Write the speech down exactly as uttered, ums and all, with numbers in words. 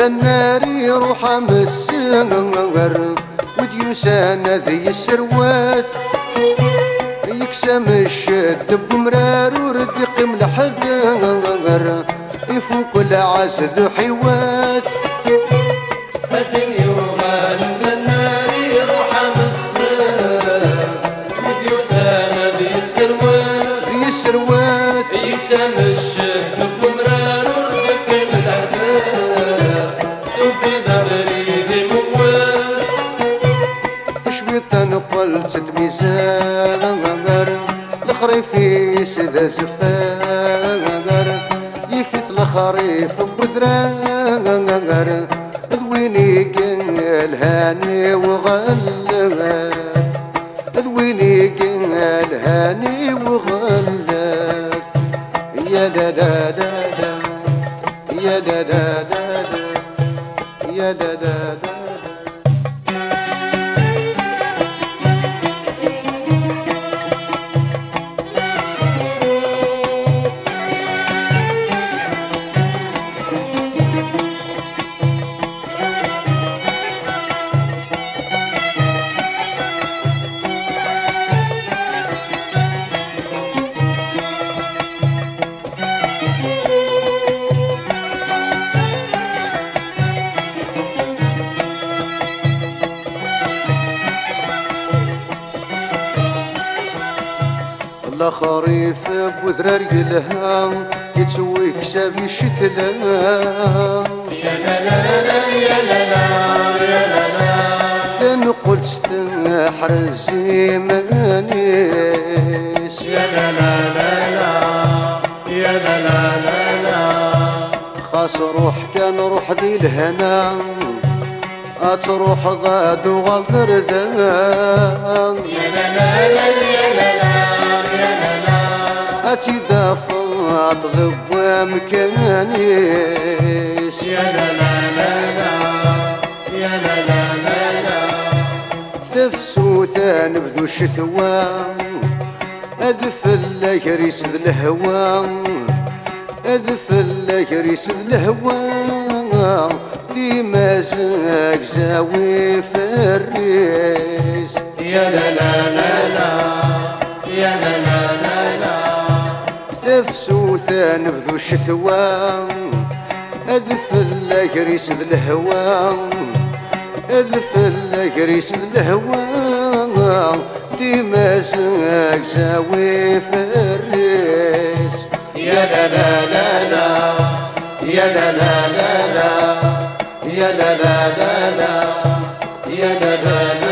النار يروح مسنغر وديوسان ذي السروات يكسم الشد بمرار ورد يقيم لحد يفوق العسد حيوات هذي وغال النار يروح مسنغر وديوسان ذي السروات ذي السروات يكسم الشد بمرار ورد يقيم لحد وفي ظهري ذي موات شبيطان قلت ميزان الخريف سيدا زفاقر يفيت الخريف بذراقر ذويني قال هاني وغلف ذويني قال هاني وغلف يا دا دا دا دا يا دا دا دا دا يا دا دا دا لا خريف بوذرار يلها يتسوي كسابي الشتلا يا لا لا لا يا لا لا يا لا لا ثاني قلت استحرز مانيس يا لا لا لا لا يا لا لا لا لا خاص روح كان روح ذي الهنا أتروح ضاد وغدر ذا يا لا لا لا يا لا لا أتدافع ضب مكانيس يا لا لا لا لا يا لا لا لا لا تفسو تنبذو الشتوى أدفل يريس الهوى أدفل يريس الهوى ديما زاك زاوي فريس يا لا لا لا لا يا لا لا لا لا تفسو تنبذو الشتوى أدفل يريس الهوى أدفل يريس الهوى ديما زاك زاوي فريس يا لا لا لا لا يا لا لا لا لا يا لا لا لا لا يا لا لا لا